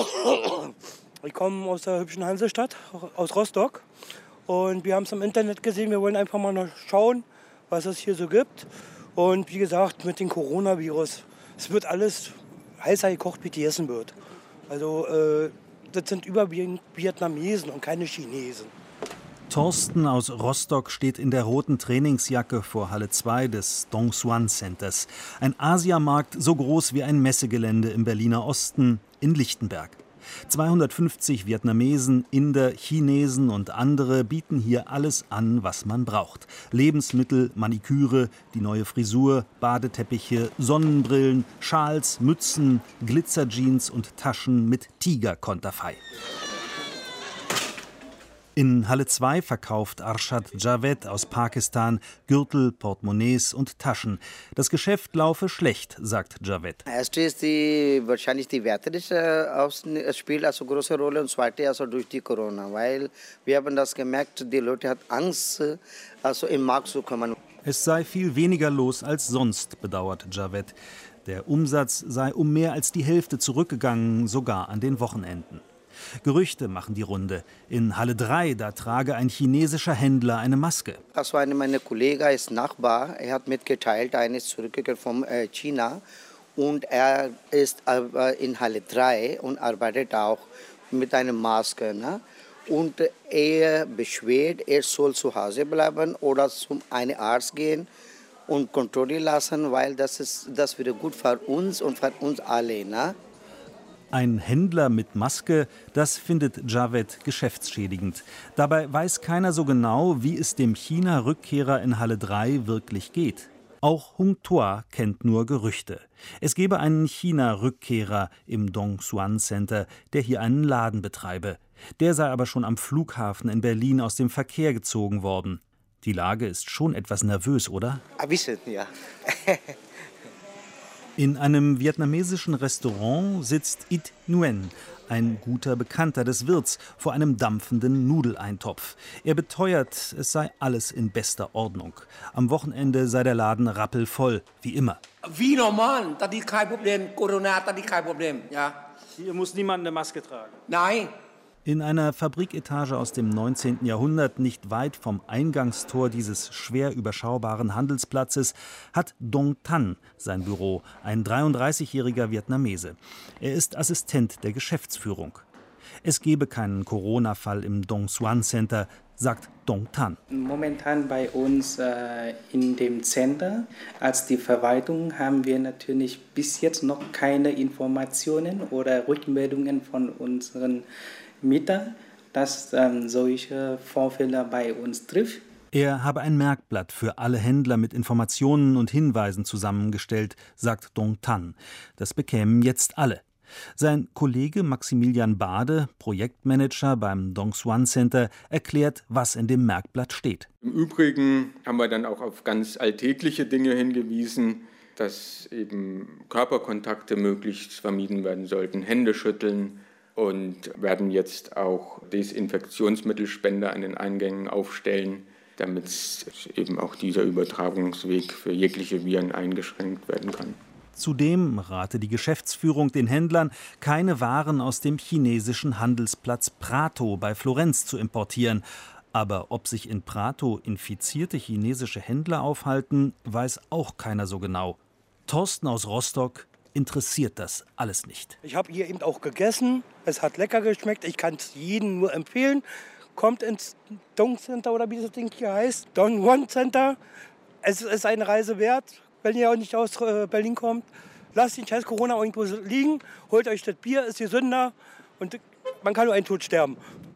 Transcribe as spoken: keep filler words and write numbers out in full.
Ich komme aus der hübschen Hansestadt, aus Rostock. Und wir haben es im Internet gesehen. Wir wollen einfach mal noch schauen, was es hier so gibt. Und wie gesagt, mit dem Coronavirus, es wird alles heißer gekocht, wie gegessen wird. Also äh, das sind überwiegend Vietnamesen und keine Chinesen. Thorsten aus Rostock steht in der roten Trainingsjacke vor Halle zwei des Dong Xuan Centers. Ein Asiamarkt so groß wie ein Messegelände im Berliner Osten in Lichtenberg. zweihundertfünfzig Vietnamesen, Inder, Chinesen und andere bieten hier alles an, was man braucht. Lebensmittel, Maniküre, die neue Frisur, Badeteppiche, Sonnenbrillen, Schals, Mützen, Glitzerjeans und Taschen mit Tigerkonterfei. In Halle zwei verkauft Arshad Javed aus Pakistan Gürtel, Portemonnaies und Taschen. Das Geschäft laufe schlecht, sagt Javed. Erste ist die, wahrscheinlich die Werte des, äh, spielt also eine große Rolle und zweite also durch die Corona, weil wir haben das gemerkt, die Leute hatten Angst, also im Markt zu kommen. Es sei viel weniger los als sonst, bedauert Javed. Der Umsatz sei um mehr als die Hälfte zurückgegangen, sogar an den Wochenenden. Gerüchte machen die Runde. In Halle drei, da trage ein chinesischer Händler eine Maske. Also einer meiner Kollegen ist Nachbar, er hat mitgeteilt, er ist zurückgekehrt von äh, China und er ist äh, in Halle drei und arbeitet auch mit einer Maske. Ne? Und er beschwert, er soll zu Hause bleiben oder zum einen Arzt gehen und kontrollieren lassen, weil das ist, das wäre gut für uns und für uns alle. Ne? Ein Händler mit Maske, das findet Javed geschäftsschädigend. Dabei weiß keiner so genau, wie es dem China-Rückkehrer in Halle drei wirklich geht. Auch Hung Tua kennt nur Gerüchte. Es gebe einen China-Rückkehrer im Dong Xuan Center, der hier einen Laden betreibe. Der sei aber schon am Flughafen in Berlin aus dem Verkehr gezogen worden. Die Lage ist schon etwas nervös, oder? Ein bisschen, ja. In einem vietnamesischen Restaurant sitzt It Nguyen, ein guter Bekannter des Wirts, vor einem dampfenden Nudeleintopf. Er beteuert, es sei alles in bester Ordnung. Am Wochenende sei der Laden rappelvoll, wie immer. Wie normal, das ist kein Problem. Corona, das ist kein Problem. Ja. Hier muss niemand eine Maske tragen. Nein. In einer Fabriketage aus dem neunzehnten Jahrhundert, nicht weit vom Eingangstor dieses schwer überschaubaren Handelsplatzes, hat Dong Tan sein Büro, ein dreiunddreißigjähriger Vietnamese. Er ist Assistent der Geschäftsführung. Es gebe keinen Corona-Fall im Dong Xuan Center, sagt Dong Tan. Momentan bei uns äh, in dem Center als die Verwaltung haben wir natürlich bis jetzt noch keine Informationen oder Rückmeldungen von unseren Mitarbeitern, dass ähm, solche Vorfälle bei uns trifft. Er habe ein Merkblatt für alle Händler mit Informationen und Hinweisen zusammengestellt, sagt Dong Tan. Das bekämen jetzt alle. Sein Kollege Maximilian Bade, Projektmanager beim Dong Xuan Center, erklärt, was in dem Merkblatt steht. Im Übrigen haben wir dann auch auf ganz alltägliche Dinge hingewiesen, dass eben Körperkontakte möglichst vermieden werden sollten, Hände schütteln, und werden jetzt auch Desinfektionsmittelspender an den Eingängen aufstellen, damit eben auch dieser Übertragungsweg für jegliche Viren eingeschränkt werden kann. Zudem rate die Geschäftsführung den Händlern, keine Waren aus dem chinesischen Handelsplatz Prato bei Florenz zu importieren. Aber ob sich in Prato infizierte chinesische Händler aufhalten, weiß auch keiner so genau. Thorsten aus Rostock interessiert das alles nicht. Ich habe hier eben auch gegessen. Es hat lecker geschmeckt. Ich kann es jedem nur empfehlen. Kommt ins Dong Center oder wie das Ding hier heißt. Dong Xuan Center. Es ist eine Reise wert, wenn ihr auch nicht aus Berlin kommt. Lasst den scheiß Corona irgendwo liegen. Holt euch das Bier, ist gesünder. Und man kann nur einen Tod sterben.